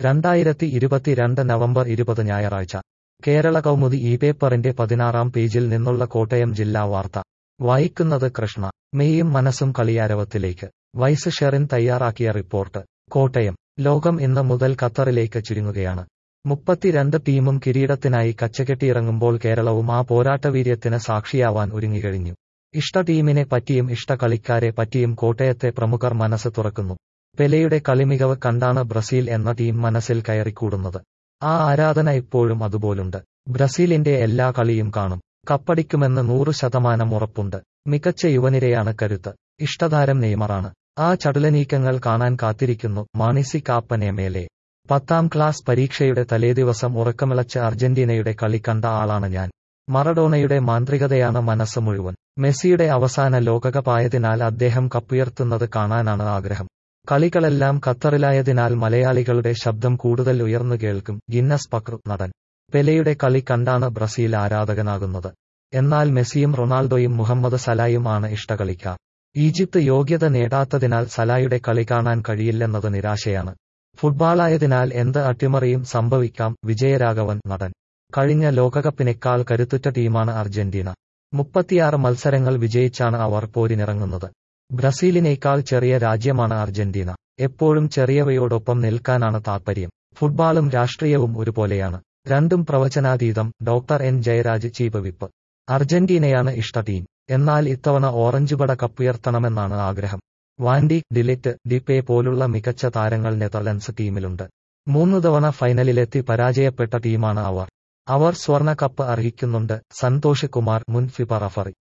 2022 November 20 ഞായറാഴ്ച കേരള കൗമുദി ഈ പേപ്പറിന്റെ 16-ാം പേജിൽ നിന്നുള്ള കോട്ടയം ജില്ലാ വാർത്ത വായിക്കുന്നത് കൃഷ്ണ. മെയ്യും മനസ്സും കളിയാരവത്തിലേക്ക്. വൈസ് ഷെറിൻ തയ്യാറാക്കിയ റിപ്പോർട്ട്. കോട്ടയം. ലോകം ഇന്ന് മുതൽ ഖത്തറിലേക്ക് ചുരുങ്ങുകയാണ്. 32 ടീമും കിരീടത്തിനായി കച്ചകെട്ടിയിറങ്ങുമ്പോൾ കേരളവും ആ പോരാട്ടവീര്യത്തിന് സാക്ഷിയാവാൻ ഒരുങ്ങിക്കഴിഞ്ഞു. ഇഷ്ട ടീമിനെ പറ്റിയും ഇഷ്ട കളിക്കാരെ പറ്റിയും കോട്ടയത്തെ പ്രമുഖർ മനസ്സ് തുറക്കുന്നു. പെലെയുടെ കളിമികവ് കണ്ടാണ് ബ്രസീൽ എന്ന ടീം മനസ്സിൽ കയറിക്കൂടുന്നത്. ആ ആരാധന ഇപ്പോഴും അതുപോലുണ്ട്. ബ്രസീലിന്റെ എല്ലാ കളിയും കാണും. കപ്പടിക്കുമെന്ന് 100% ഉറപ്പുണ്ട്. മികച്ച യുവനിരയാണ് കരുത്ത്. ഇഷ്ടതാരം നെയ്മറാണ്. ആ ചടുലനീക്കങ്ങൾ കാണാൻ കാത്തിരിക്കുന്നു. മാണിസി കാപ്പനേമേലെ. 10ാം ക്ലാസ് പരീക്ഷയുടെ തലേദിവസം ഉറക്കമിളച്ച് അർജന്റീനയുടെ കളി കണ്ട ആളാണ് ഞാൻ. മറഡോണയുടെ മാന്ത്രികതയാണ് മനസ്സ് മുഴുവൻ. മെസ്സിയുടെ അവസാന ലോകകപ്പായതിനാൽ അദ്ദേഹം കപ്പുയർത്തുന്നത് കാണാനാണ് ആഗ്രഹം. കളികളെല്ലാം ഖത്തറിലായതിനാൽ മലയാളികളുടെ ശബ്ദം കൂടുതൽ ഉയർന്നു കേൾക്കും. ഗിന്നസ് പക്രു നടൻ. പെലെയുടെ കളി കണ്ടാണ് ബ്രസീൽ ആരാധകനാകുന്നത്. എന്നാൽ മെസ്സിയും റൊണാൾഡോയും മുഹമ്മദ് സലായും ആണ് ഇഷ്ടകളിക്കാർ. ഈജിപ്ത് യോഗ്യത നേടാത്തതിനാൽ സലായുടെ കളി കാണാൻ കഴിയില്ലെന്നത് നിരാശയാണ്. ഫുട്ബോളായതിനാൽ എന്ത് അട്ടിമറിയും സംഭവിക്കാം. വിജയരാഘവൻ നടൻ. കഴിഞ്ഞ ലോകകപ്പിനേക്കാൾ കരുത്തുറ്റ ടീമാണ് അർജന്റീന. 36 മത്സരങ്ങൾ വിജയിച്ചാണ് അവർ പോരിനിറങ്ങുന്നത്. ബ്രസീലിനേക്കാൾ ചെറിയ രാജ്യമാണ് അർജന്റീന. എപ്പോഴും ചെറിയവയോടൊപ്പം നിൽക്കാനാണ് താൽപര്യം. ഫുട്ബോളും രാഷ്ട്രീയവും ഒരുപോലെയാണ്. രണ്ടും പ്രവചനാതീതം. Doctor N Jayaraj chief whip. അർജന്റീനയാണ് ഇഷ്ട ടീം. എന്നാൽ ഇത്തവണ ഓറഞ്ച് പട കപ്പുയർത്തണമെന്നാണ് ആഗ്രഹം. വാൻഡി, ഡിലിറ്റ്, ഡിപേ പോലുള്ള മികച്ച താരങ്ങൾ നെതർലൻഡ്സ് ടീമിലുണ്ട്. 3 തവണ ഫൈനലിലെത്തി പരാജയപ്പെട്ട ടീമാണ് അവർ. അവർ സ്വർണ്ണ കപ്പ് അർഹിക്കുന്നുണ്ട്. സന്തോഷ് കുമാർ, മുൻ ഫിഫ റഫറി.